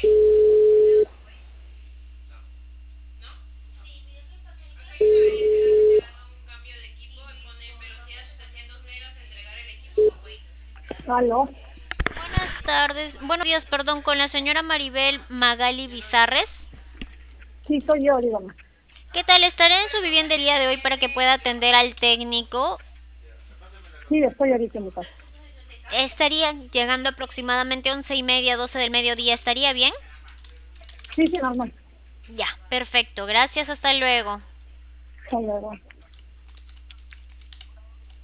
Aló, Buenas tardes, buenos días, perdón, con la señora Maribel Magali Bizarres. sí soy yo, dígame. ¿Qué tal? Estaré en su vivienda el día de hoy para que pueda atender al técnico. Sí, estoy ahorita en mi casa. Estaría llegando aproximadamente 11:30, 12 del mediodía. ¿Estaría bien? Sí, sí, normal. Ya, perfecto. Gracias, hasta luego. Hasta luego.